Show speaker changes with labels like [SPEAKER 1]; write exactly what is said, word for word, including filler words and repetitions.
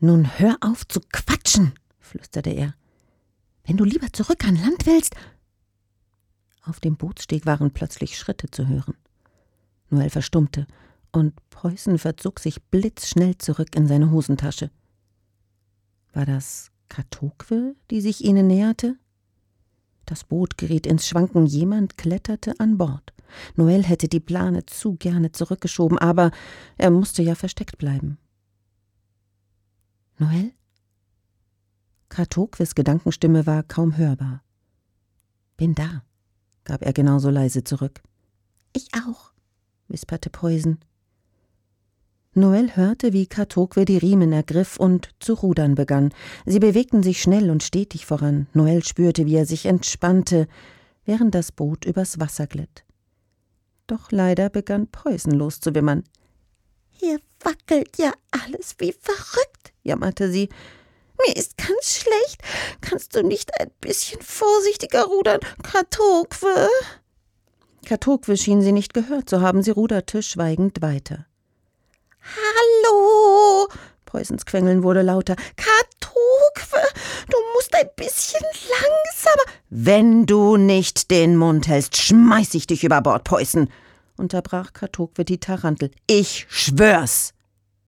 [SPEAKER 1] »Nun hör auf zu quatschen«, flüsterte er. »Wenn du lieber zurück an Land willst...« Auf dem Bootssteg waren plötzlich Schritte zu hören. Noël verstummte, und Preußen verzog sich blitzschnell zurück in seine Hosentasche. War das Katokwe, die sich ihnen näherte? Das Boot geriet ins Schwanken, jemand kletterte an Bord. Noël hätte die Plane zu gerne zurückgeschoben, aber er musste ja versteckt bleiben. »Noël?« Katokwes Gedankenstimme war kaum hörbar. »Bin da«, gab er genauso leise zurück. »Ich auch«, wisperte Preußen. Noël hörte, wie Katokwe die Riemen ergriff und zu rudern begann. Sie bewegten sich schnell und stetig voran. Noël spürte, wie er sich entspannte, während das Boot übers Wasser glitt. Doch leider begann Preußen loszuwimmern. »Hier wackelt ja alles wie verrückt«, jammerte sie. »Mir ist ganz schlecht. Kannst du nicht ein bisschen vorsichtiger rudern, Katokwe?« Katokwe schien sie nicht gehört zu haben. Sie ruderte schweigend weiter. »Hallo!« Preußens Quengeln wurde lauter. »Katokwe, du musst ein bisschen langsamer.« »Wenn du nicht den Mund hältst, schmeiß ich dich über Bord, Preußen«, unterbrach Katokwe die Tarantel. »Ich schwör's!«